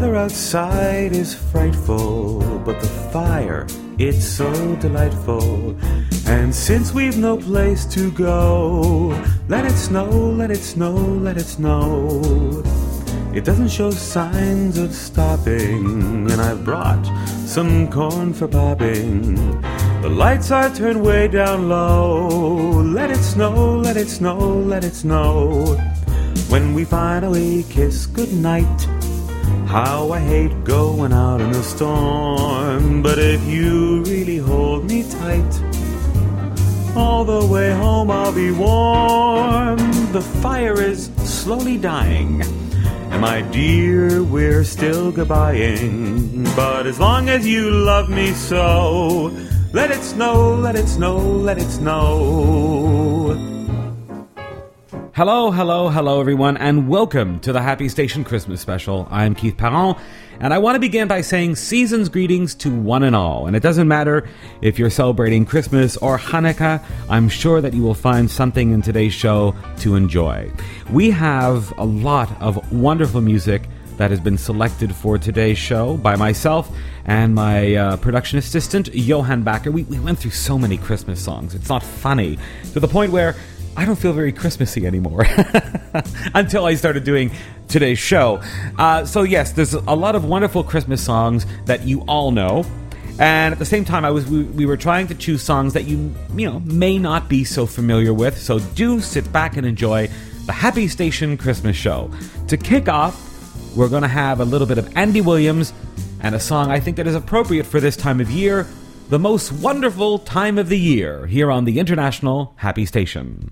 weather outside is frightful, but the fire, it's so delightful. And since we've no place to go, let it snow, let it snow, let it snow. It doesn't show signs of stopping, and I've brought some corn for popping. The lights are turned way down low. Let it snow, let it snow, let it snow. When we finally kiss goodnight, how I hate going out in the storm. But if you really hold me tight, all the way home I'll be warm. The fire is slowly dying, and my dear, we're still goodbying. But as long as you love me so, let it snow, let it snow, let it snow. Hello, hello, hello everyone, and welcome to the Happy Station Christmas Special. I'm Keith Parent, and I want to begin by saying season's greetings to one and all. And it doesn't matter if you're celebrating Christmas or Hanukkah, I'm sure that you will find something in today's show to enjoy. We have a lot of wonderful music that has been selected for today's show by myself and my production assistant, Johan Backer. We went through so many Christmas songs. It's not funny, to the point where I don't feel very Christmassy anymore until I started doing today's show. So yes, there's a lot of wonderful Christmas songs that you all know. And at the same time, we were trying to choose songs that you may not be so familiar with. So do sit back and enjoy the Happy Station Christmas Show. To kick off, we're going to have a little bit of Andy Williams and a song I think that is appropriate for this time of year, the most wonderful time of the year, here on the International Happy Station.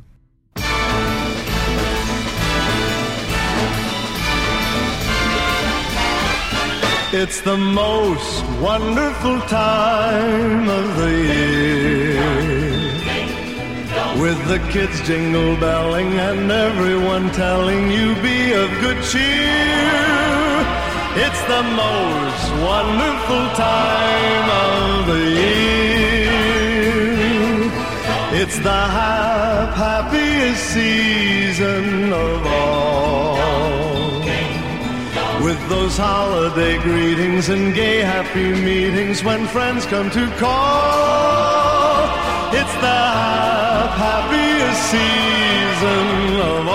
It's the most wonderful time of the year, with the kids jingle belling and everyone telling you be of good cheer. It's the most wonderful time of the year. It's the happiest season of all, with those holiday greetings and gay happy meetings when friends come to call. It's the happiest season of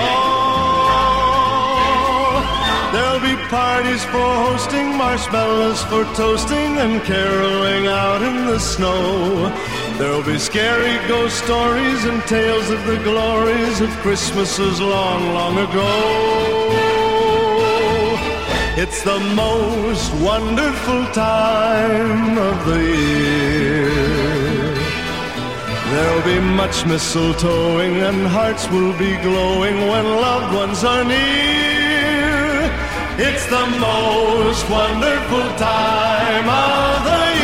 all. There'll be parties for hosting, marshmallows for toasting, and caroling out in the snow. There'll be scary ghost stories and tales of the glories of Christmases long, long ago. It's the most wonderful time of the year. There'll be much mistletoeing and hearts will be glowing when loved ones are near. It's the most wonderful time of the year.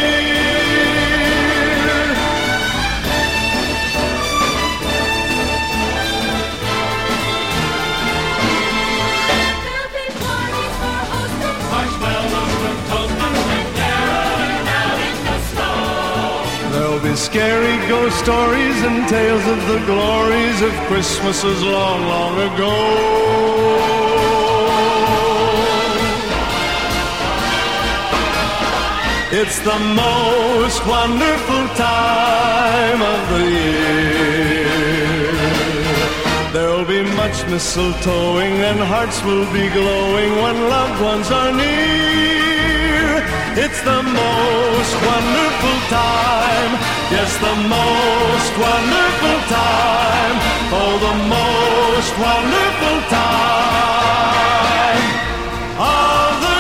Scary ghost stories and tales of the glories of Christmases long, long ago. It's the most wonderful time of the year. There'll be much mistletoeing and hearts will be glowing when loved ones are near. It's the most wonderful time. Yes, the most wonderful time. Oh, the most wonderful time of the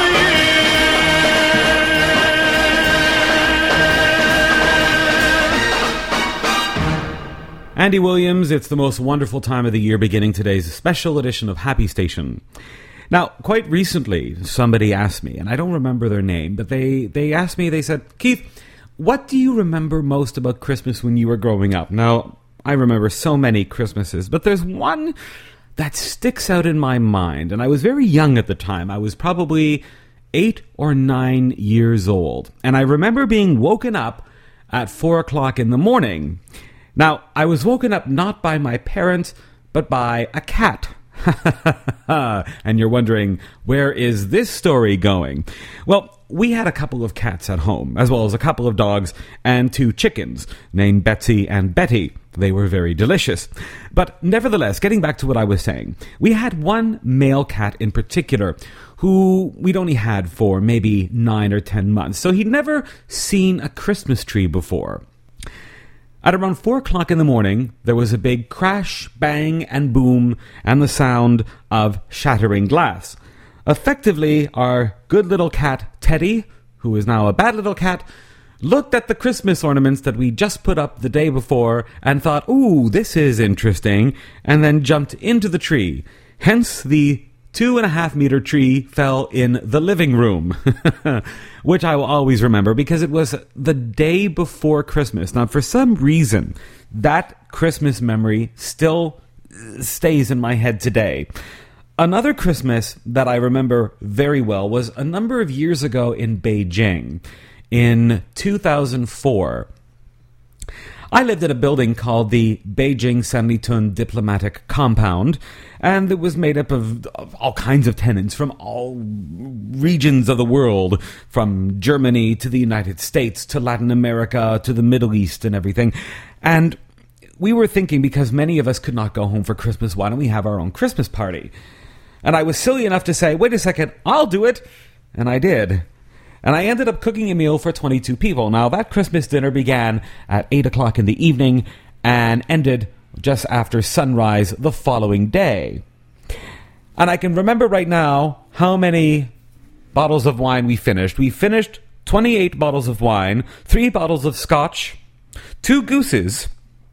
year. Andy Williams, it's the most wonderful time of the year, beginning today's special edition of Happy Station. Now, quite recently, somebody asked me, and I don't remember their name, but they asked me, they said, Keith, what do you remember most about Christmas when you were growing up? Now, I remember so many Christmases, but there's one that sticks out in my mind, and I was very young at the time. I was probably 8 or 9 years old, and I remember being woken up at 4 o'clock in the morning. Now, I was woken up not by my parents, but by a cat. And you're wondering, where is this story going? Well, we had a couple of cats at home, as well as a couple of dogs and 2 chickens named Betsy and Betty. They were very delicious. But nevertheless, getting back to what I was saying, we had one male cat in particular who we'd only had for maybe 9 or 10 months. So he'd never seen a Christmas tree before. At around 4 o'clock in the morning, there was a big crash, bang, and boom, and the sound of shattering glass. Effectively, our good little cat, Teddy, who is now a bad little cat, looked at the Christmas ornaments that we just put up the day before and thought, ooh, this is interesting, and then jumped into the tree. Hence, the 2.5-meter tree fell in the living room, which I will always remember because it was the day before Christmas. Now, for some reason, that Christmas memory still stays in my head today. Another Christmas that I remember very well was a number of years ago in Beijing. In 2004, I lived at a building called the Beijing Sanlitun Diplomatic Compound, and it was made up of all kinds of tenants from all regions of the world, from Germany to the United States to Latin America to the Middle East and everything. And we were thinking, because many of us could not go home for Christmas, why don't we have our own Christmas party? And I was silly enough to say, wait a second, I'll do it. And I did. And I ended up cooking a meal for 22 people. Now, that Christmas dinner began at 8 o'clock in the evening and ended just after sunrise the following day. And I can remember right now how many bottles of wine we finished. We finished 28 bottles of wine, 3 bottles of scotch, 2 gooses,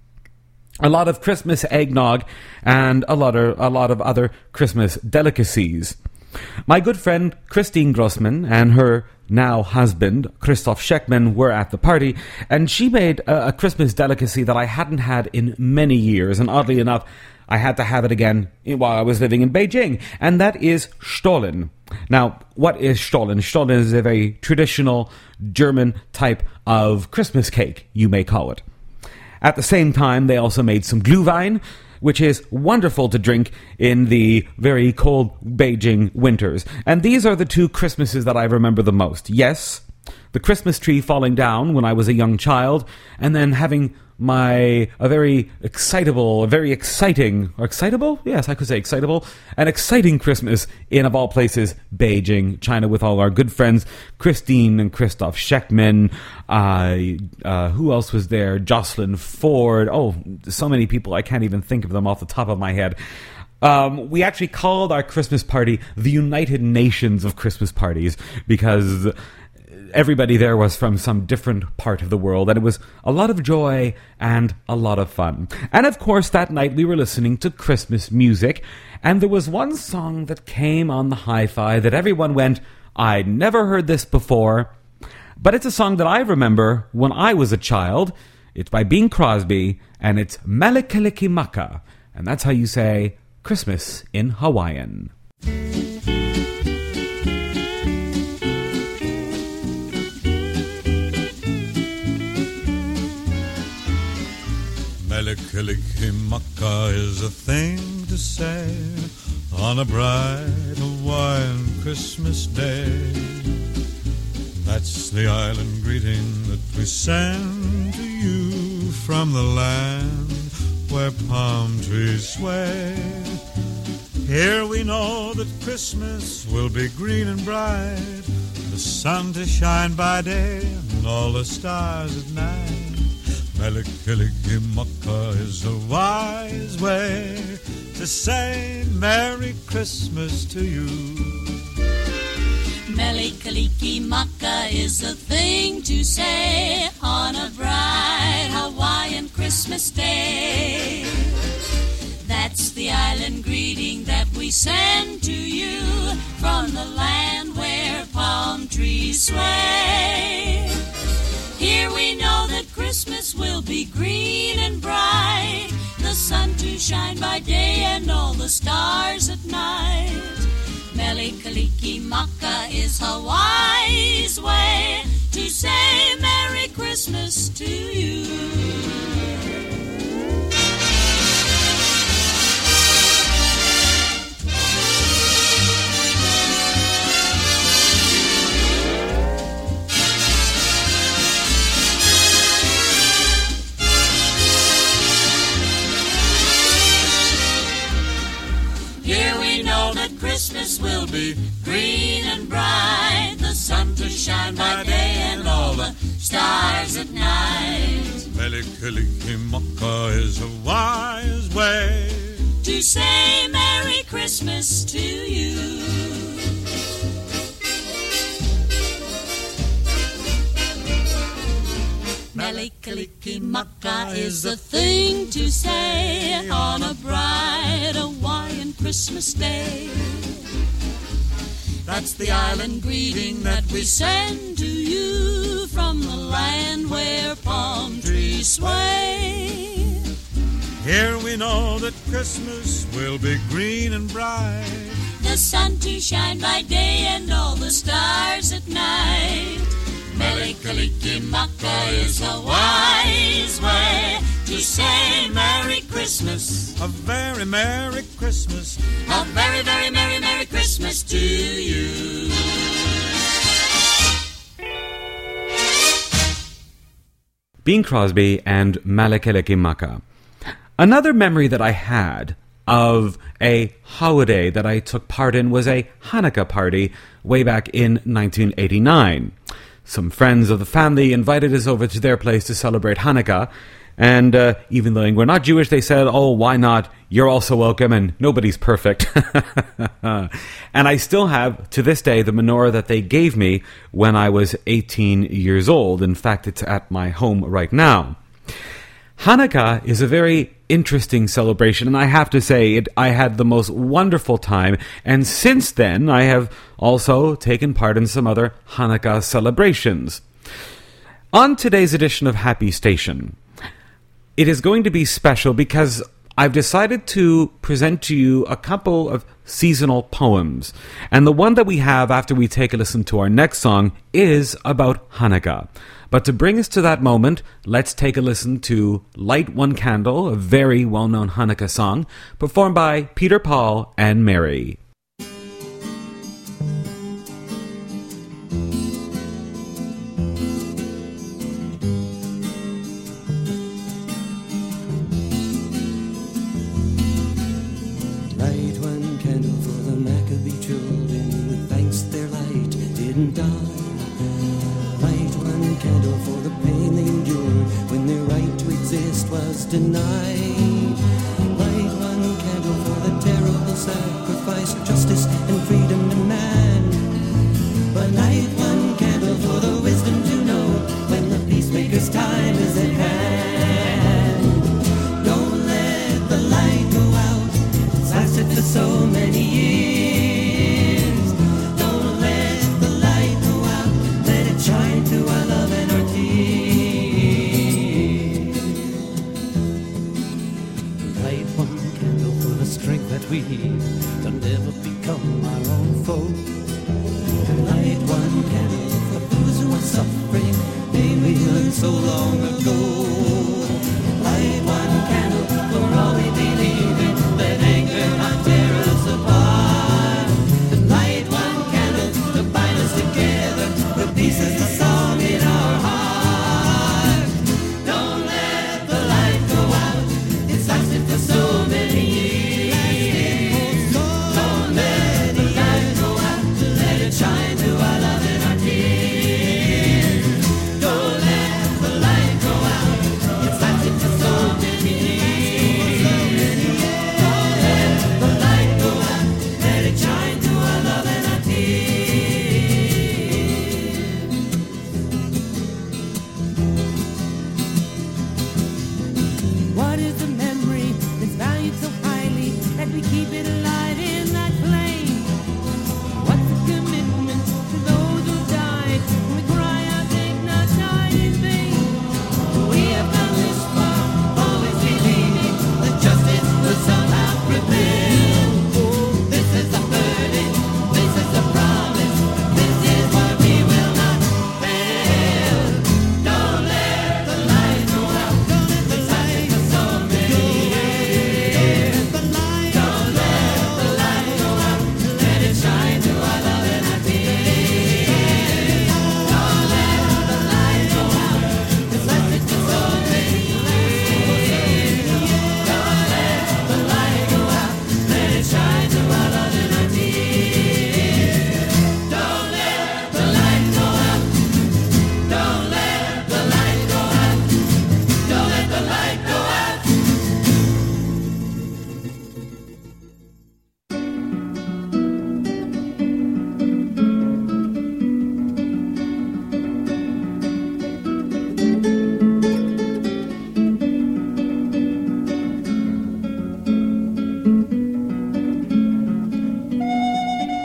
a lot of Christmas eggnog, and a lot of other Christmas delicacies. My good friend Christine Grossman and her now husband, Christoph Scheckman, were at the party, and she made a Christmas delicacy that I hadn't had in many years, and oddly enough, I had to have it again while I was living in Beijing, and that is Stollen. Now, what is Stollen? Stollen is a very traditional German type of Christmas cake, you may call it. At the same time, they also made some Glühwein, which is wonderful to drink in the very cold Beijing winters. And these are the 2 Christmases that I remember the most. Yes, the Christmas tree falling down when I was a young child, and then having an exciting Christmas in, of all places, Beijing, China, with all our good friends, Christine and Christoph Scheckman. Who else was there? Jocelyn Ford. Oh, so many people, I can't even think of them off the top of my head. We actually called our Christmas party the United Nations of Christmas parties, because everybody there was from some different part of the world, and it was a lot of joy and a lot of fun. And of course, that night we were listening to Christmas music, and there was one song that came on the hi-fi that everyone went, I'd never heard this before, but it's a song that I remember when I was a child. It's by Bing Crosby, and it's Mele Kalikimaka, and that's how you say Christmas in Hawaiian. Mele Kalikimaka is a thing to say on a bright Hawaiian Christmas day. That's the island greeting that we send to you from the land where palm trees sway. Here we know that Christmas will be green and bright, the sun to shine by day and all the stars at night. Mele Kalikimaka is a wise way to say Merry Christmas to you. Mele Kalikimaka is a thing to say on a bright Hawaiian Christmas day. That's the island greeting that we send to you from the land where palm trees sway. Here we know that Christmas will be green and bright, the sun to shine by day and all the stars at night. Mele Kalikimaka is Hawaii's way to say Merry Christmas to you. Christmas will be green and bright, the sun to shine by day and all the stars at night. Mele Kalikimaka is a wise way to say Merry Christmas to you. Mele Kalikimaka is the thing to say on a bright Hawaiian Christmas day. That's the island greeting that we send to you from the land where palm trees sway. Here we know that Christmas will be green and bright, the sun to shine by day and all the stars at night. Mele Kalikimaka is a wise way to say Merry Christmas. A very Merry Christmas. A very, very Merry, Merry Christmas to you. Bing Crosby and Mele Kalikimaka. Another memory that I had of a holiday that I took part in was a Hanukkah party way back in 1989. Some friends of the family invited us over to their place to celebrate Hanukkah, and even though we're not Jewish, they said, oh, why not? You're also welcome, and nobody's perfect. And I still have, to this day, the menorah that they gave me when I was 18 years old. In fact, it's at my home right now. Hanukkah is a very interesting celebration, and I have to say, I had the most wonderful time, and since then, I have also taken part in some other Hanukkah celebrations. On today's edition of Happy Station, it is going to be special because I've decided to present to you a couple of seasonal poems, and the one that we have after we take a listen to our next song is about Hanukkah. But to bring us to that moment, let's take a listen to Light One Candle, a very well-known Hanukkah song, performed by Peter, Paul, and Mary. Light one candle for the Maccabee children, with thanks their light didn't die. Light one candle for the pain they endured when their right to exist was denied. Light one candle for the terrible sacrifice of justice and freedom to man. But light one candle for the wisdom to know when the peacemaker's time is at hand. Don't let the light go out, it's lasted for so many years. Don't let the light go out, let it shine through our love and our tears. Light one candle for the strength that we need to never become our own foe. Light one candle for those who are suffering, pain we learned so long ago. Light one candle for all we believe in, let anger not tear us apart. And light one candle to bind us together, with peace as the song in our heart. Don't let the light go out, it's lasted for so many years. Don't let the light go out,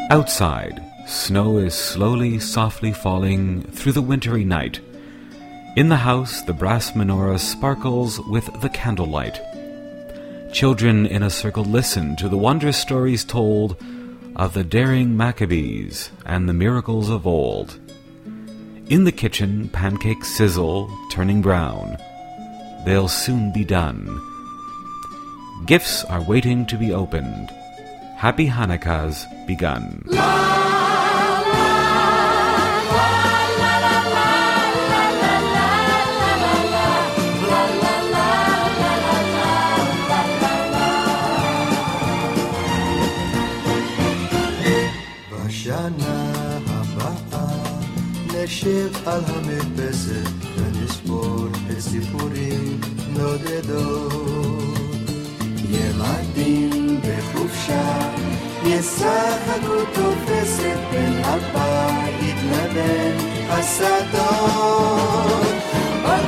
Outside, snow is slowly, softly falling through the wintry night. In the house, the brass menorah sparkles with the candlelight. Children in a circle listen to the wondrous stories told of the daring Maccabees and the miracles of old. In the kitchen, pancakes sizzle, turning brown. They'll soon be done. Gifts are waiting to be opened. Happy Hanukkah's begun. בשנה הבאה נשב על המרפסת ונספור את סיפורים נודדות. ילדים בחופשה ישחקו תופסת בין הבית לבין השדות. עוד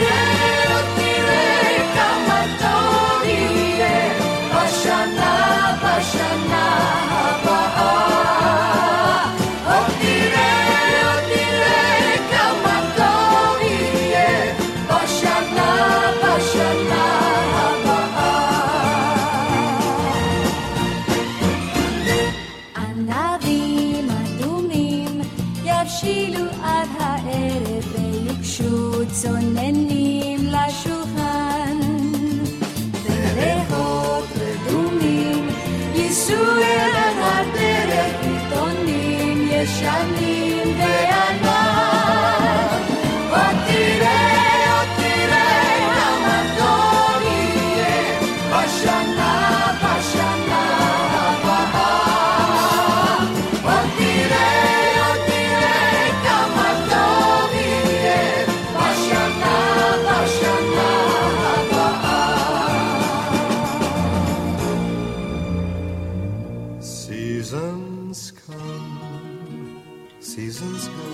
תראה כמה טוב יהיה בשנה הבאה. עוד תראה כמה טוב יהיה בשנה הבאה. ענבים אדומים יבשילו עד הערב ויוגשו צוננים לשולחן, וריחות רדומים ייסעו אל הדרך עיתונים ישנים וענן. עוד תראה כמה טוב יהיה בשנה הבאה. עוד תראה כמה טוב יהיה בשנה הבאה. Seasons come, seasons go,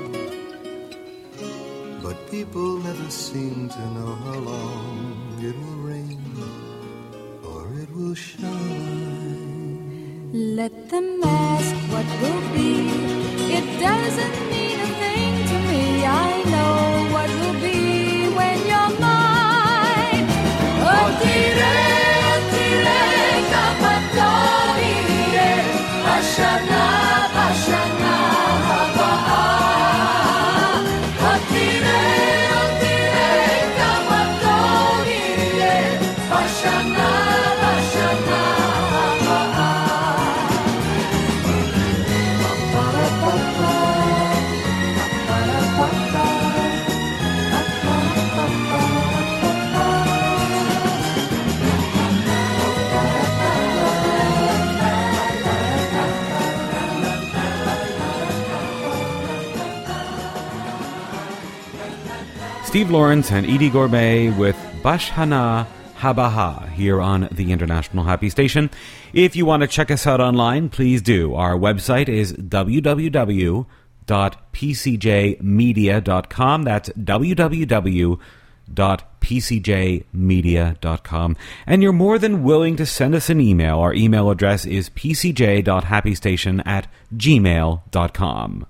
but people never seem to know how long it will rain or it will shine. Let them ask what will be. It doesn't mean a thing to me. I know what will be when you're mine. Oh, tire kama טוב יהיה בשנה הבאה. Oh, תראה כמה טוב יהיה בשנה הבאה. Steve Lawrence and Edie Gourmet with Bashana Habaha here on the International Happy Station. If you want to check us out online, please do. Our website is www.pcjmedia.com. That's www.pcjmedia.com. And you're more than willing to send us an email. Our email address is pcj.happystation@gmail.com.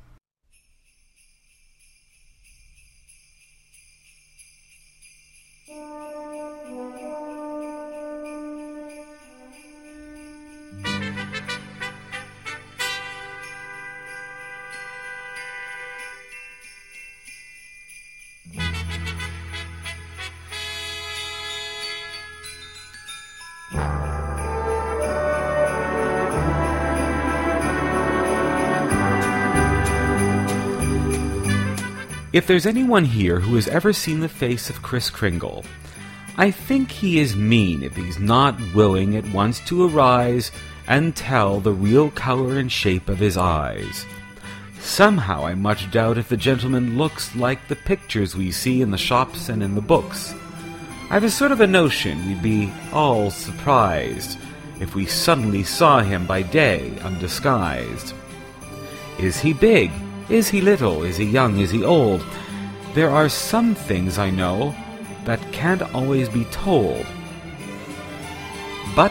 If there's anyone here who has ever seen the face of Kris Kringle, I think he is mean if he's not willing at once to arise and tell the real color and shape of his eyes. Somehow I much doubt if the gentleman looks like the pictures we see in the shops and in the books. I've a sort of a notion we'd be all surprised if we suddenly saw him by day undisguised. Is he big? Is he little? Is he young? Is he old? There are some things I know that can't always be told. But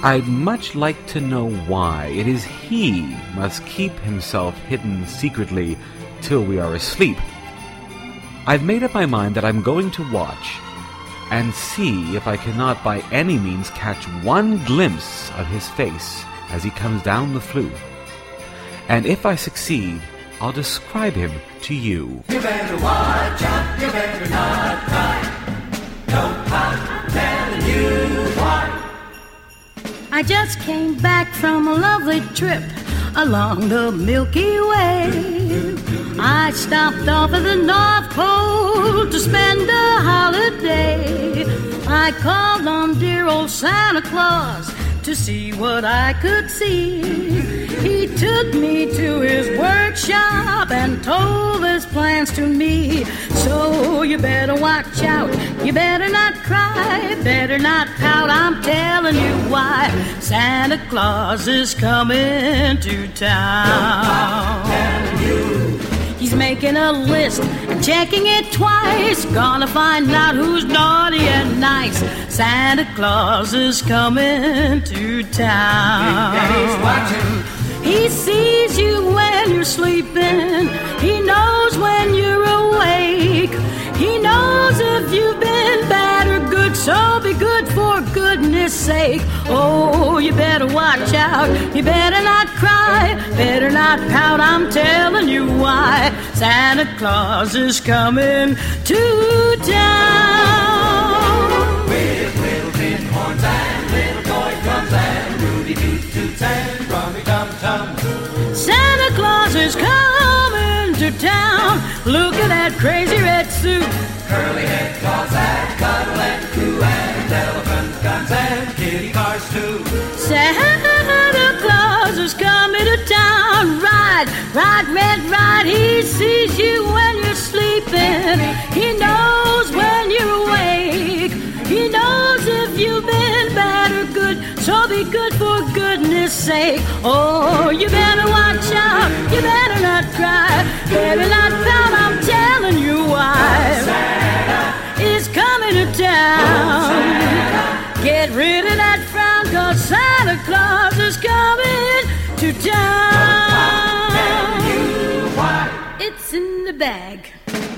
I'd much like to know why it is he must keep himself hidden secretly till we are asleep. I've made up my mind that I'm going to watch and see if I cannot by any means catch one glimpse of his face as he comes down the flue. And if I succeed, I'll describe him to you. You better watch out, you better not cry. Don't pout, I'm telling you why. I just came back from a lovely trip along the Milky Way. I stopped off at the North Pole to spend a holiday. I called on dear old Santa Claus to see what I could see. He took me to his workshop and told his plans to me. So you better watch out, you better not cry, better not pout, I'm telling you why. Santa Claus is coming to town. He's making a list and checking it twice. Gonna find out who's naughty and nice. Santa Claus is coming to town. He's watching. He sees you when you're sleeping. He knows when you're awake. He knows if you've been bad or good. So be good for goodness sake. Oh, you better watch out. You better not cry. Better not pout. I'm telling you why. Santa Claus is coming to town. With little tin horns and little toy drums and Rudy Toot Toots and Rummy Tum Tum. Santa Claus is coming to town. Look at that crazy red suit. Curly head claws that cuddle and coo, and elephant guns and kitty cars too. Santa Claus is coming to town. Ride, ride, red ride. He sees you when you're sleeping. He knows when you're awake. He knows if you've been bad or good. So be good for goodness sake. Oh, you better watch out. You better not cry. Better not pout. I'm telling you why. Santa is coming to town. Get rid of that frown, 'cause Santa Claus is coming to town. It's in the bag.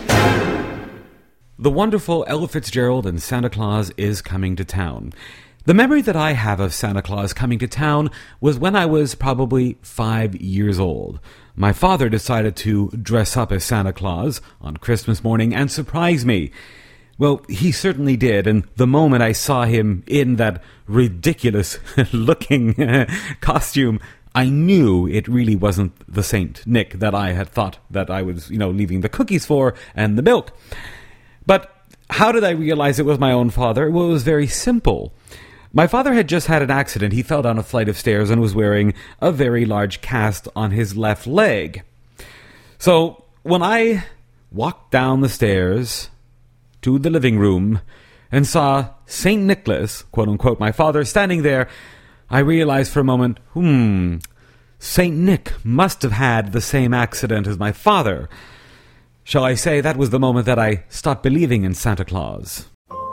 The wonderful Ella Fitzgerald and Santa Claus is coming to town. The memory that I have of Santa Claus coming to town was when I was probably 5 years old. My father decided to dress up as Santa Claus on Christmas morning and surprise me. Well, he certainly did, and the moment I saw him in that ridiculous-looking costume, I knew it really wasn't the Saint Nick that I had thought that I was, leaving the cookies for and the milk. But how did I realize it was my own father? Well, it was very simple. My father had just had an accident. He fell down a flight of stairs and was wearing a very large cast on his left leg. So when I walked down the stairs to the living room and saw St. Nicholas, quote-unquote, my father, standing there, I realized for a moment, St. Nick must have had the same accident as my father. Shall I say that was the moment that I stopped believing in Santa Claus.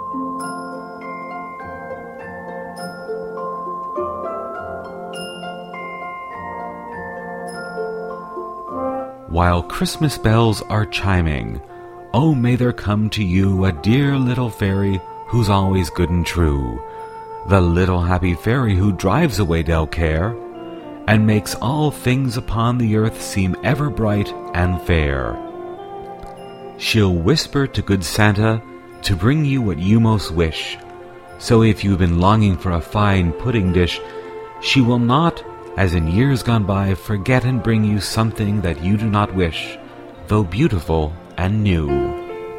While Christmas bells are chiming, oh, may there come to you a dear little fairy who's always good and true. The little happy fairy who drives away dull care and makes all things upon the earth seem ever bright and fair. She'll whisper to good Santa to bring you what you most wish. So if you've been longing for a fine pudding dish, she will not, as in years gone by, forget and bring you something that you do not wish, though beautiful and new.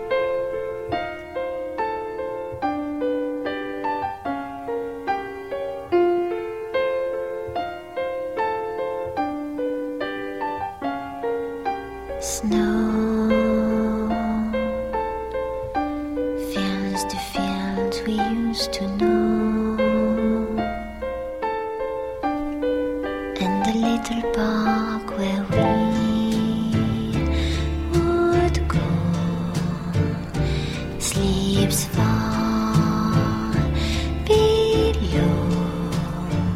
Snow fills the fields we used to know, and the little park where we would go sleeps far below.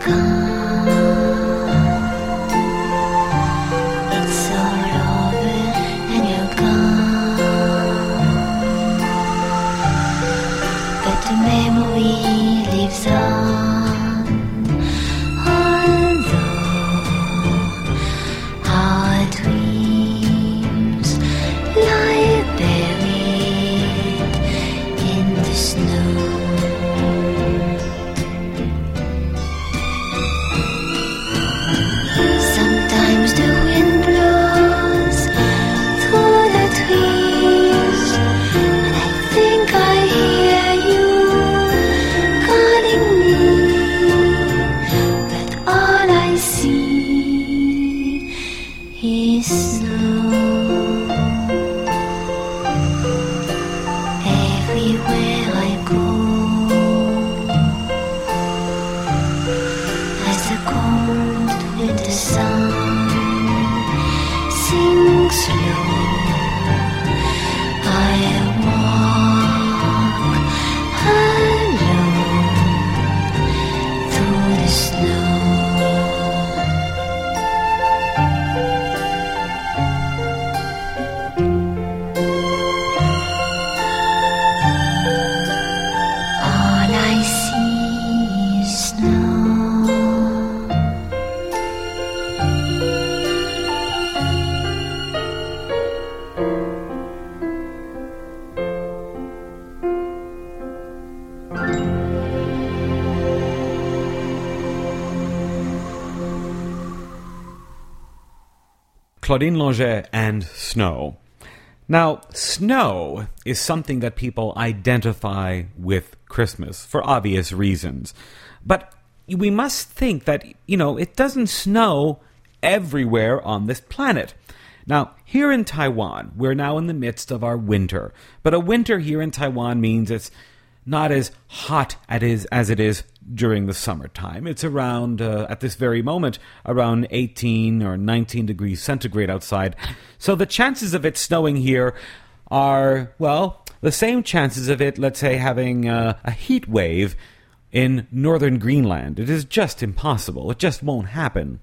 Claudine Longet and Snow. Now, snow is something that people identify with Christmas for obvious reasons. But we must think that, it doesn't snow everywhere on this planet. Now, here in Taiwan, we're now in the midst of our winter. But a winter here in Taiwan means it's not as hot as it is during the summertime. It's around, at this very moment, around 18 or 19 degrees centigrade outside. So the chances of it snowing here are, well, the same chances of it, let's say, having a heat wave in northern Greenland. It is just impossible. It just won't happen.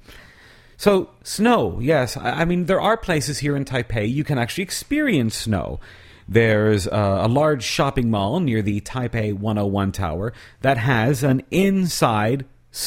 So, snow, yes. I mean, there are places here in Taipei you can actually experience snow. There's a large shopping mall near the Taipei 101 Tower that has an inside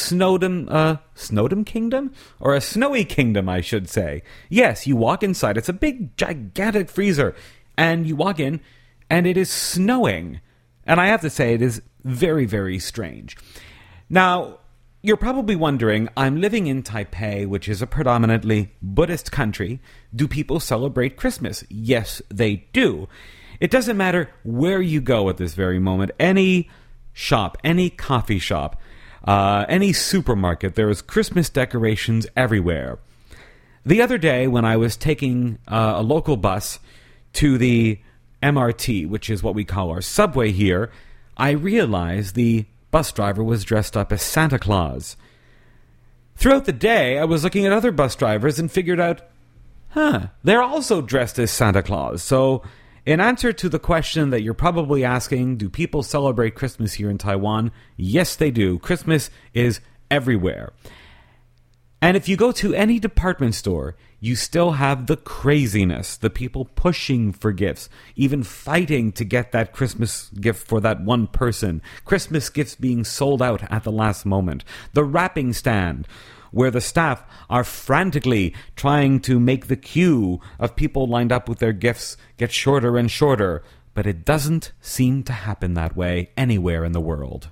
Snowdom Kingdom? Or a Snowy Kingdom, I should say. Yes, you walk inside. It's a big, gigantic freezer. And you walk in, and it is snowing. And I have to say, it is very, very strange. Now, you're probably wondering, I'm living in Taipei, which is a predominantly Buddhist country. Do people celebrate Christmas? Yes, they do. It doesn't matter where you go at this very moment. Any shop, any coffee shop, any supermarket, there is Christmas decorations everywhere. The other day, when I was taking a local bus to the MRT, which is what we call our subway here, I realized the bus driver was dressed up as Santa Claus. Throughout the day, I was looking at other bus drivers and figured out, they're also dressed as Santa Claus. So, in answer to the question that you're probably asking, do people celebrate Christmas here in Taiwan? Yes, they do. Christmas is everywhere. And if you go to any department store, you still have the craziness, the people pushing for gifts, even fighting to get that Christmas gift for that one person, Christmas gifts being sold out at the last moment, the wrapping stand, where the staff are frantically trying to make the queue of people lined up with their gifts get shorter and shorter, but it doesn't seem to happen that way anywhere in the world.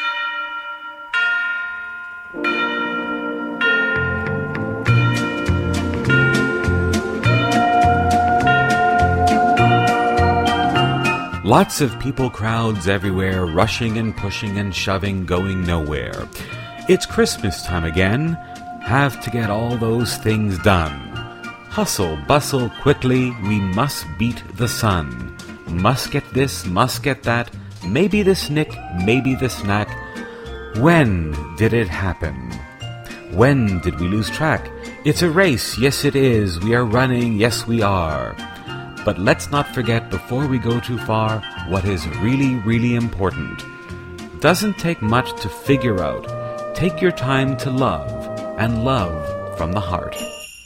Lots of people, crowds everywhere, rushing and pushing and shoving, going nowhere. It's Christmas time again. Have to get all those things done. Hustle, bustle, quickly, we must beat the sun. Must get this, must get that, maybe the snick, maybe the snack. When did it happen? When did we lose track? It's a race, yes it is. We are running, yes we are. But let's not forget, before we go too far, what is really, really important. Doesn't take much to figure out take your time to love, and love from the heart.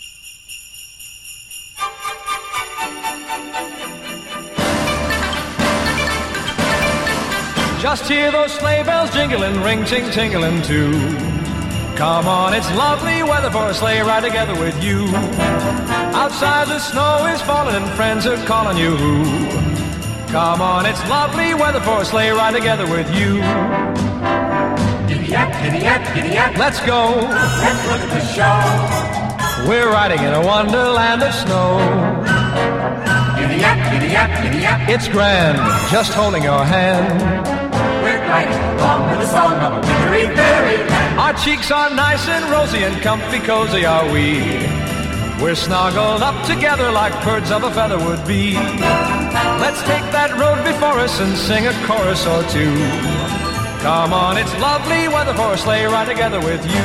Just hear those sleigh bells jingling, ring, ting, tingling too. Come on, it's lovely weather for a sleigh ride together with you. Outside the snow is falling and friends are calling you. Come on, it's lovely weather for a sleigh ride together with you. Giddy-up, giddy-up, giddy-up. Let's go. Let's look at the show. We're riding in a wonderland of snow. Giddy-up, giddy-up, giddy-up. It's grand, just holding your hand. We're gliding along with the song of a wintry fairyland. Our cheeks are nice and rosy and comfy cozy are we. We're snuggled up together like birds of a feather would be. Let's take that road before us and sing a chorus or two. Come on, it's lovely weather for a sleigh ride together with you.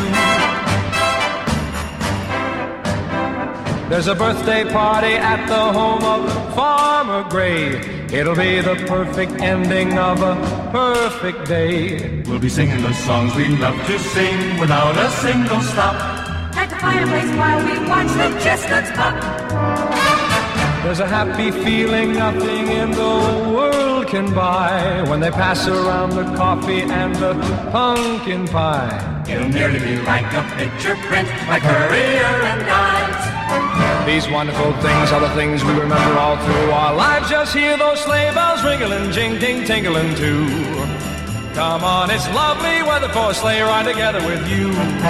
There's a birthday party at the home of Farmer Gray. It'll be the perfect ending of a perfect day. We'll be singing the songs we love to sing without a single stop. At the fireplace while we watch the chestnuts pop. There's a happy feeling nothing in the world can buy when they pass around the coffee and the pumpkin pie. It'll nearly be like a picture print, like Currier and Ives. These wonderful things are the things we remember all through our lives. Just hear those sleigh bells ringling, jing, ting, tingling too. Come on, it's lovely weather for a sleigh ride together with you.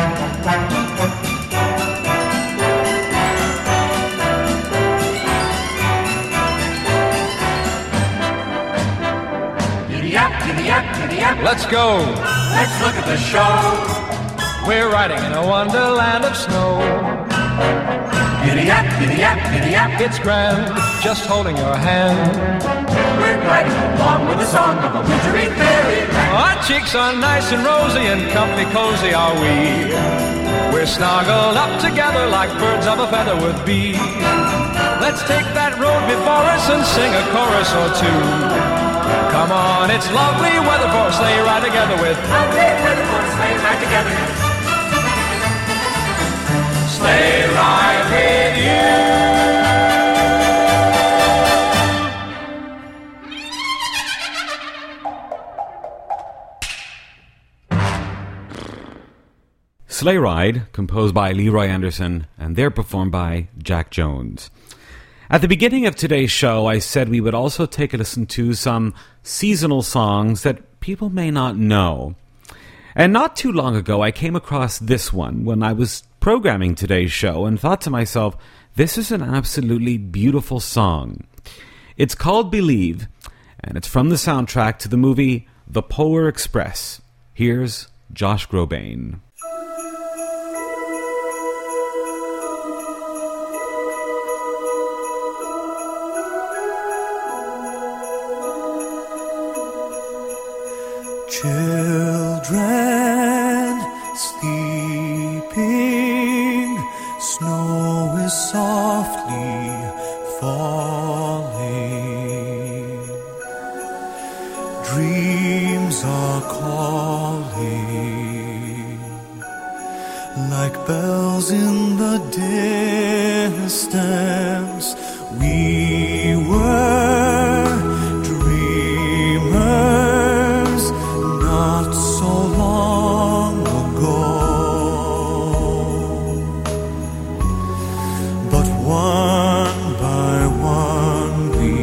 Giddy-up, giddy-up, giddy-up. Let's go. Let's look at the show. We're riding in a wonderland of snow. Giddy-up, giddy-up, giddy-up. It's grand, just holding your hand. We're gliding along with the song of a wintry fairyland. Our cheeks are nice and rosy and comfy cozy are we. We're snuggled up together like birds of a feather would be. Let's take that road before us and sing a chorus or two. Come on, it's lovely weather for a sleigh ride together with. Lovely weather for a sleigh ride together. Sleigh ride with you. Sleigh Ride, composed by Leroy Anderson, and they're performed by Jack Jones. At the beginning of today's show, I said we would also take a listen to some seasonal songs that people may not know. And not too long ago, I came across this one when I was programming today's show and thought to myself, this is an absolutely beautiful song. It's called Believe, and it's from the soundtrack to the movie The Polar Express. Here's Josh Groban. Children sleeping, snow is softly falling, dreams are calling, like bells in the distance. We were dreamers not so long ago, but one by one we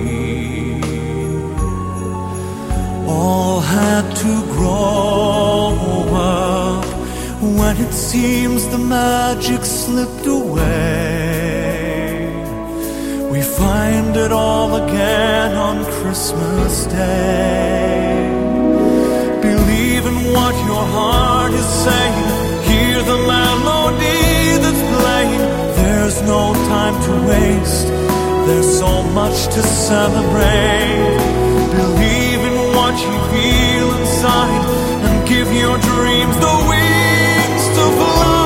all had to grow up. When it seems the magic slipped away, we find it all again on Christmas Day. Believe in what your heart is saying. Hear the melody that's playing. There's no time to waste. There's so much to celebrate. Believe in what you feel inside and give your dreams the wings to fly.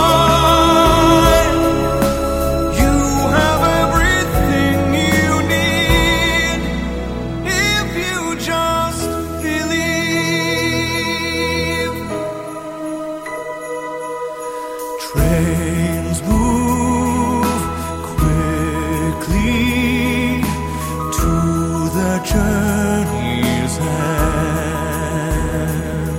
You have everything you need if you just believe. Trains move quickly to the journey's end.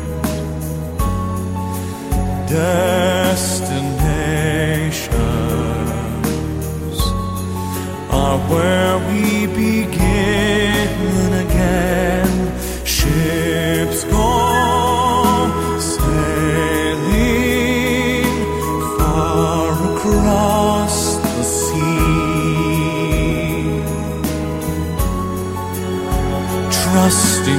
Destinations are where we begin again. Ships go sailing far across the sea, trusting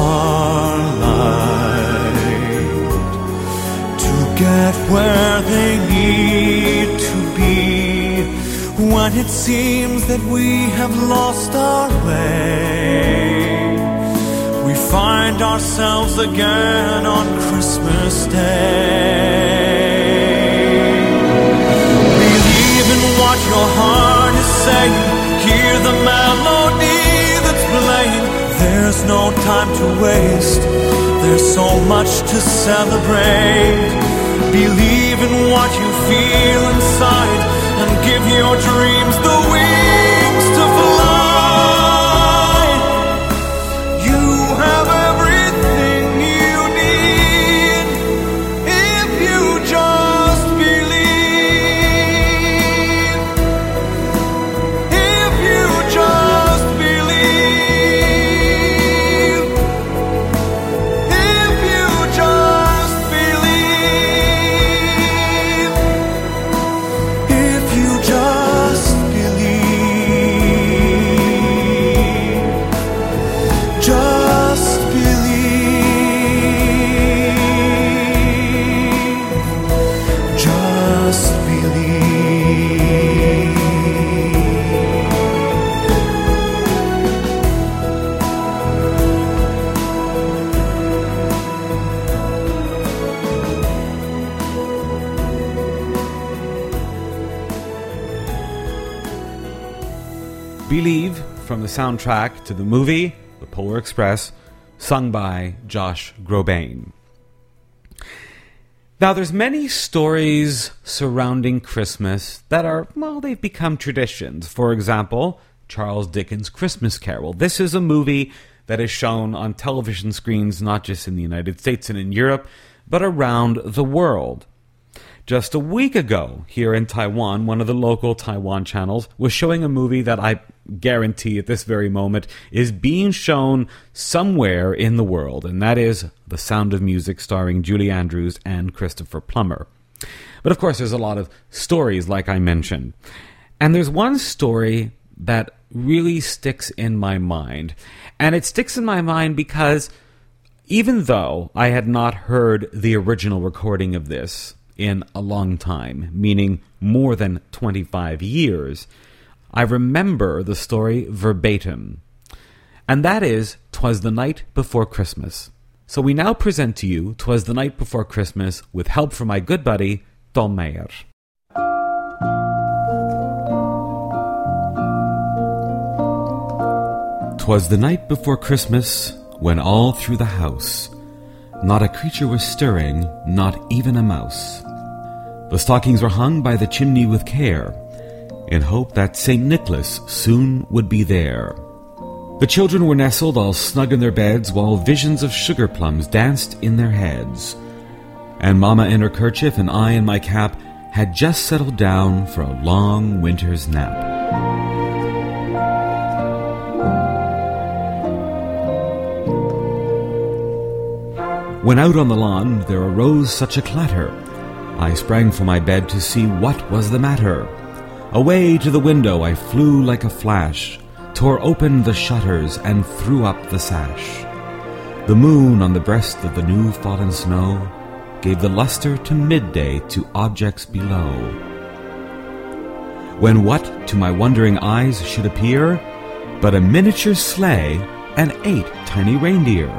starlight to get where they need to be. When it seems that we have lost our way, we find ourselves again on Christmas Day. Believe in what your heart is saying, hear the melody that's playing. There's no time to waste, there's so much to celebrate. Believe in what you feel inside and give your dreams the wings to fly. You have everything you need if you just believe. If you just believe. If you just believe. If you just believe. Just believe. Just believe. Believe from the soundtrack to the movie The Polar Express, sung by Josh Groban. Now, there's many stories surrounding Christmas that are, well, they've become traditions. For example, Charles Dickens' Christmas Carol. This is a movie that is shown on television screens not just in the United States and in Europe, but around the world. Just a week ago, here in Taiwan, one of the local Taiwan channels was showing a movie that I guarantee at this very moment is being shown somewhere in the world, and that is The Sound of Music, starring Julie Andrews and Christopher Plummer. But of course, there's a lot of stories, like I mentioned. And there's one story that really sticks in my mind. And it sticks in my mind because even though I had not heard the original recording of this in a long time, meaning more than 25 years, I remember the story verbatim. And that is 'Twas the Night Before Christmas. So we now present to you 'Twas the Night Before Christmas with help from my good buddy, Tom Meyer. 'Twas the night before Christmas, when all through the house not a creature was stirring, not even a mouse. The stockings were hung by the chimney with care, in hope that St. Nicholas soon would be there. The children were nestled all snug in their beds, while visions of sugar plums danced in their heads. And Mama in her kerchief and I in my cap had just settled down for a long winter's nap. When out on the lawn there arose such a clatter, I sprang from my bed to see what was the matter. Away to the window I flew like a flash, tore open the shutters and threw up the sash. The moon on the breast of the new fallen snow gave the luster to midday to objects below. When what to my wondering eyes should appear but a miniature sleigh and 8 tiny reindeer.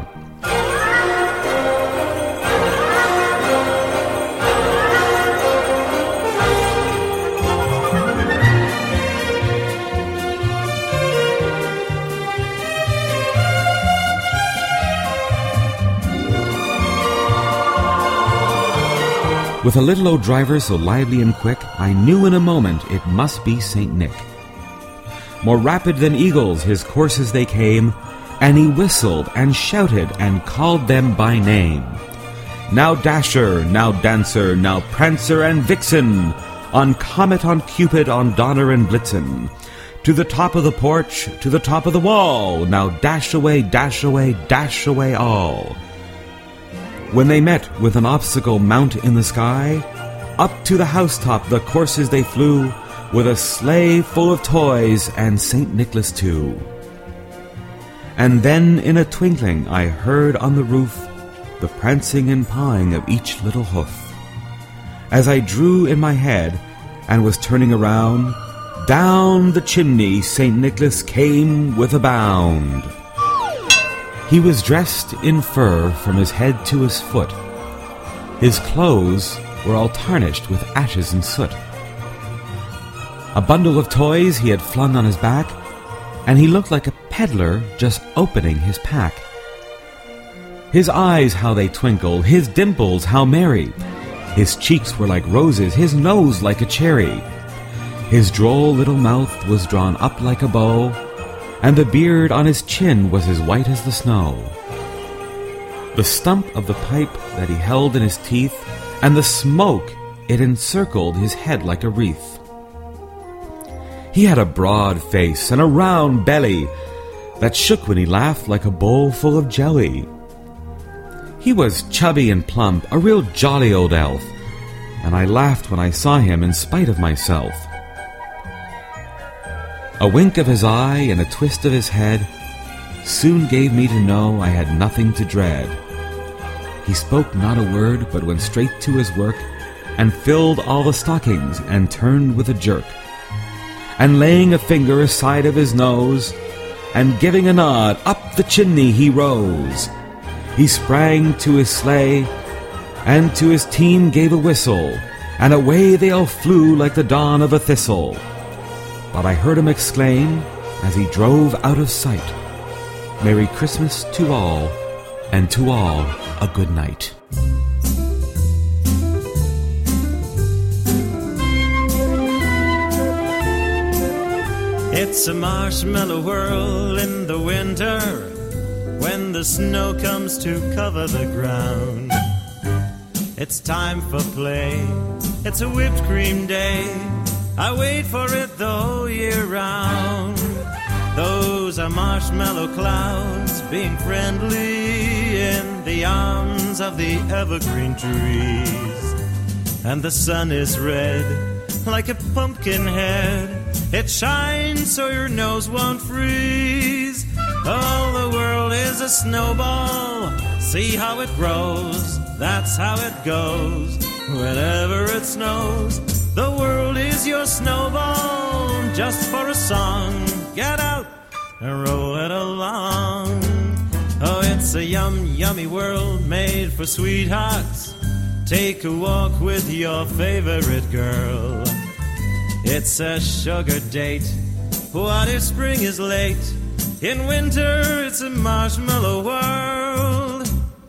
With a little old driver so lively and quick, I knew in a moment it must be St. Nick. More rapid than eagles his coursers they came, and he whistled and shouted and called them by name. Now Dasher, now Dancer, now Prancer and Vixen, on Comet, on Cupid, on Donner and Blitzen. To the top of the porch, to the top of the wall, now dash away, dash away, dash away all. When they met with an obstacle mount in the sky, up to the housetop the coursers they flew, with a sleigh full of toys and St. Nicholas too. And then in a twinkling I heard on the roof the prancing and pawing of each little hoof. As I drew in my head and was turning around, down the chimney St. Nicholas came with a bound. He was dressed in fur from his head to his foot. His clothes were all tarnished with ashes and soot. A bundle of toys he had flung on his back, and he looked like a peddler just opening his pack. His eyes how they twinkled, his dimples how merry. His cheeks were like roses, his nose like a cherry. His droll little mouth was drawn up like a bow, and the beard on his chin was as white as the snow. The stump of the pipe that he held in his teeth, and the smoke, it encircled his head like a wreath. He had a broad face and a round belly that shook when he laughed like a bowl full of jelly. He was chubby and plump, a real jolly old elf, and I laughed when I saw him in spite of myself. A wink of his eye and a twist of his head soon gave me to know I had nothing to dread. He spoke not a word, but went straight to his work, and filled all the stockings, and turned with a jerk. And laying a finger aside of his nose, and giving a nod, up the chimney he rose. He sprang to his sleigh, and to his team gave a whistle, and away they all flew like the dawn of a thistle. But I heard him exclaim, as he drove out of sight, Merry Christmas to all, and to all a good night. It's a marshmallow world in the winter, when the snow comes to cover the ground. It's time for play, it's a whipped cream day, I wait for it the whole year round. Those are marshmallow clouds being friendly in the arms of the evergreen trees. And the sun is red like a pumpkin head, it shines so your nose won't freeze. Oh, the world is a snowball, see how it grows, that's how it goes. Whenever it snows, the world is your snowball, just for a song, get out and roll it along. Oh, it's a yummy world made for sweethearts, take a walk with your favorite girl. It's a sugar date, what if spring is late? In winter it's a marshmallow world.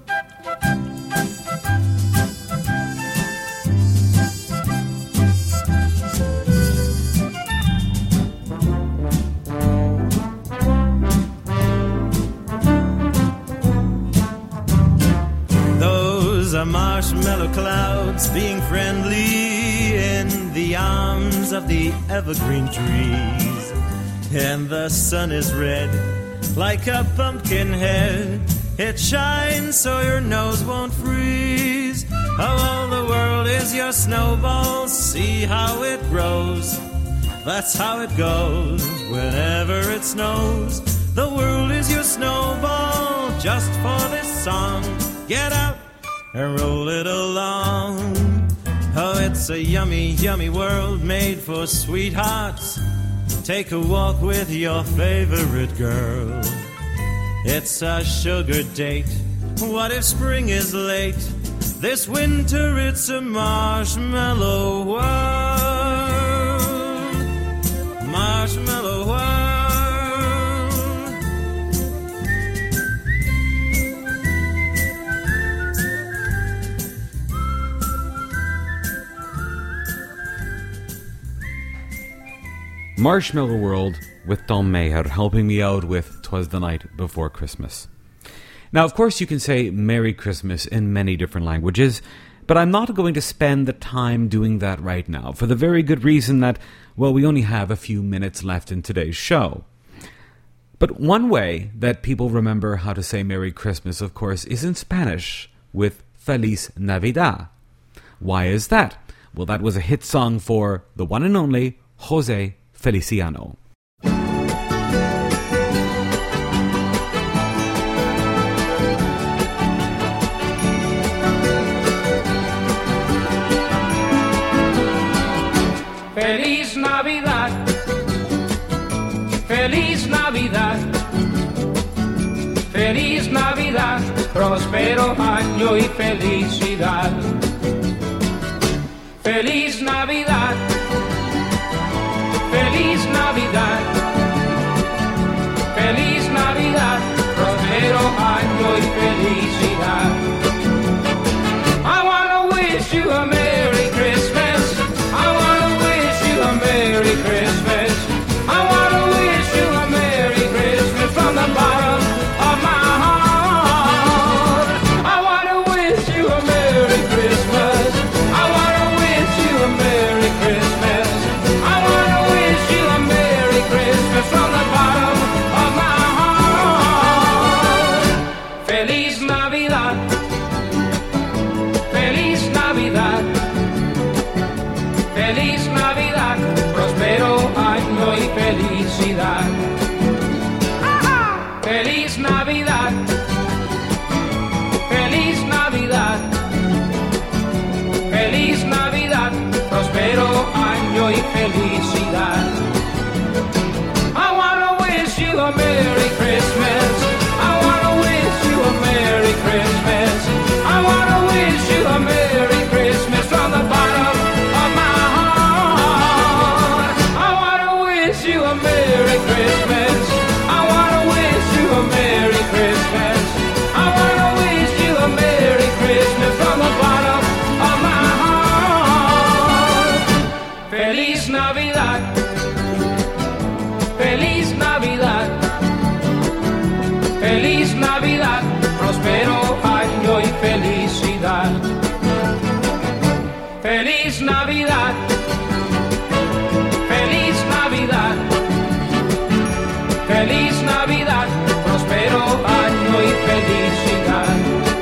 Those are marshmallow clouds being friendly in the arms of the evergreen trees. And the sun is red like a pumpkin head, it shines so your nose won't freeze. Oh, the world is your snowball, see how it grows, that's how it goes. Whenever it snows, the world is your snowball, just for this song, get out and roll it along. Oh, it's a yummy world made for sweethearts, take a walk with your favorite girl. It's a sugar date, what if spring is late? This winter it's a marshmallow world. Marshmallow world. Marshmallow World with Tom Mayer helping me out with 'Twas the Night Before Christmas. Now, of course, you can say Merry Christmas in many different languages, but I'm not going to spend the time doing that right now, for the very good reason that, well, we only have a few minutes left in today's show. But one way that people remember how to say Merry Christmas, of course, is in Spanish, with Feliz Navidad. Why is that? Well, that was a hit song for the one and only Jose Feliciano. Feliz Navidad, Feliz Navidad, Feliz Navidad, próspero año y felicidad. Feliz Navidad, Feliz Navidad, Feliz Navidad, próspero año y felicidad. I wanna wish you a Merry Christmas. I wanna wish you a Merry Christmas. I wanna wish you a Merry Christmas from the bottom of my heart. I wanna wish you a Merry Christmas. I wanna wish you a Merry Christmas. I wanna wish you a Merry Christmas from the bottom of my heart. Feliz Navidad, Feliz Navidad, Feliz Navidad, próspero año y felicidad. Feliz Navidad, Feliz Navidad, Feliz Navidad, próspero año y felicidad. I wanna wish you a Merry Christmas. I wanna wish you a Merry Christmas. I wanna wish you a Merry Christmas from the bottom of my heart. I wanna wish you a Merry Christmas. I wanna wish you a Merry Christmas. I wanna wish you a Merry Christmas from the bottom of my heart. Feliz Navidad, Feliz Navidad, Feliz Navidad, próspero año y felicidad. Feliz Navidad, Feliz Navidad, Feliz Navidad, próspero año y felicidad.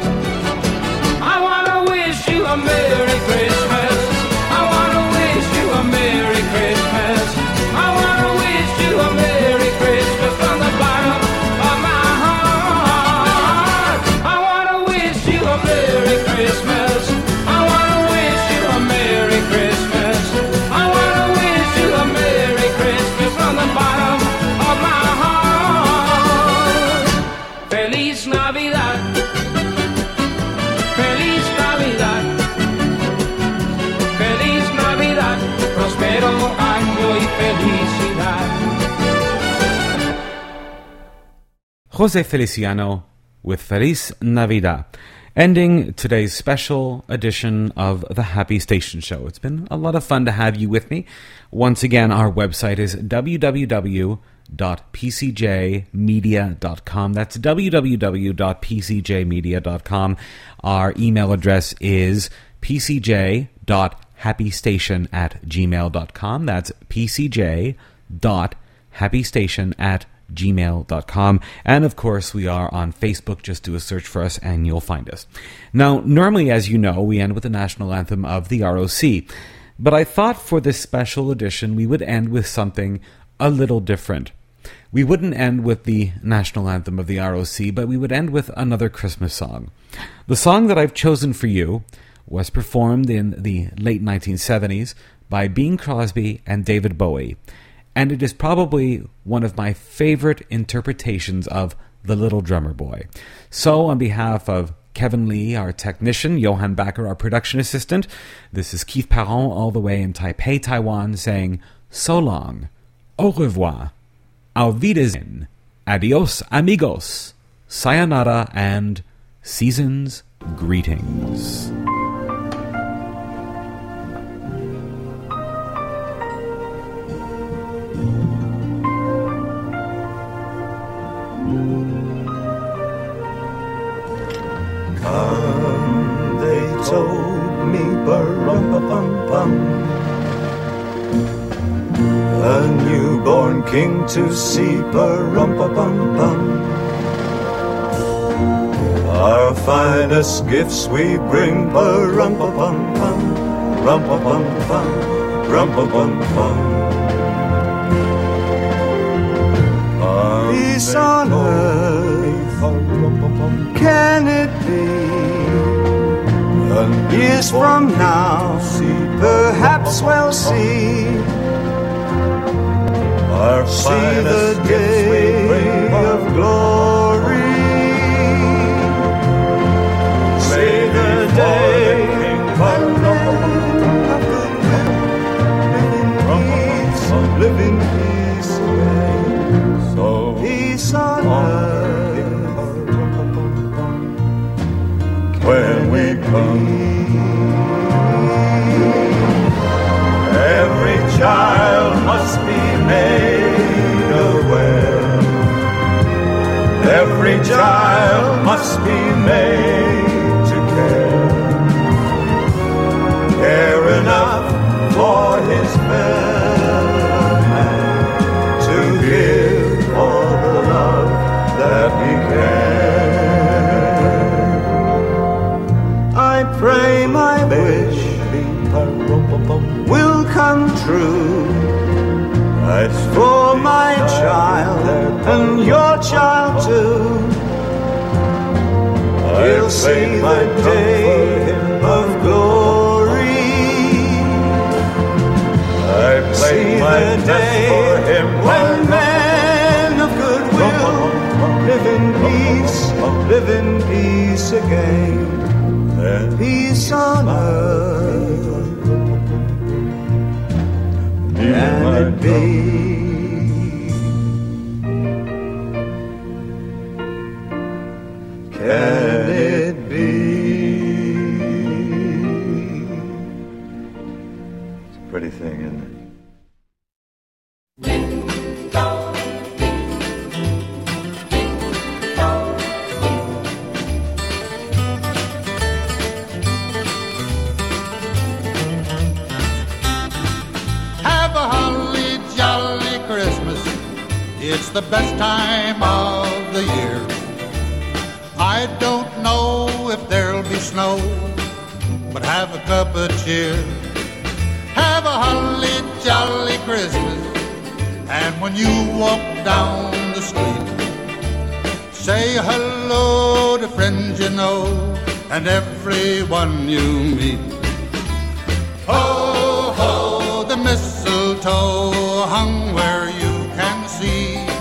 I wanna wish you a Merry Christmas. I wanna wish you a Merry Christmas. I wanna wish you a Merry Christmas from the bottom of my heart. I wanna wish you a Merry Christmas. I wanna wish you a Merry Christmas. I wanna wish you a Merry Christmas from the bottom of my heart. Feliz Navidad, Feliz Navidad, Feliz Navidad, próspero año y felicidad. Jose Feliciano with Feliz Navidad, ending today's special edition of the Happy Station Show. It's been a lot of fun to have you with me. Once again, our website is www.pcjmedia.com. That's www.pcjmedia.com. Our email address is pcj.happystation@gmail.com. That's pcj.happystation@gmail.com. And of course, we are on Facebook. Just do a search for us and you'll find us. Now, normally, as you know, we end with the national anthem of the ROC. But I thought for this special edition, we would end with something a little different. We wouldn't end with the national anthem of the ROC, but we would end with another Christmas song. The song that I've chosen for you was performed in the late 1970s by Bing Crosby and David Bowie. And it is probably one of my favorite interpretations of The Little Drummer Boy. So on behalf of Kevin Lee, our technician, Johan Backer, our production assistant, this is Keith Parent all the way in Taipei, Taiwan, saying so long, au revoir, auf Wiedersehen, adios amigos, sayonara, and season's greetings. rum-pa-pum. A newborn king to see, pa-rum-pa-pum-pum. Our finest gifts we bring, pa-rum-pa-pum-pum, rum-pa-pum-pum, rum-pa-pum-pum. Peace on earth, can it be? Years from now, perhaps we'll see. See the day of glory. See the day when live in peace again. So peace on earth when we come. Every child must be made aware. Every child must be made to care. Care enough for his fellow man, to give all the love that he can. I pray my wish will come true. It's for my child and your child too. He'll see the day of glory. I play my day for him when men of goodwill live in peace again. And peace on earth. Can it be? Can it be? It's a pretty thing, isn't it? It's the best time of the year. I don't know if there'll be snow, but have a cup of cheer. Have a holly jolly Christmas, and when you walk down the street, say hello to friends you know and everyone you meet. Ho, ho, the mistletoe hung where you can see.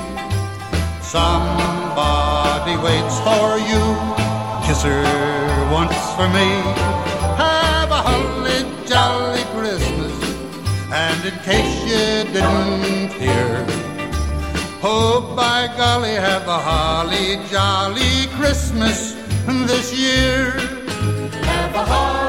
Somebody waits for you, kiss her once for me. Have a holly jolly Christmas, and in case you didn't hear, oh by golly, have a holly jolly Christmas this year. Have a holly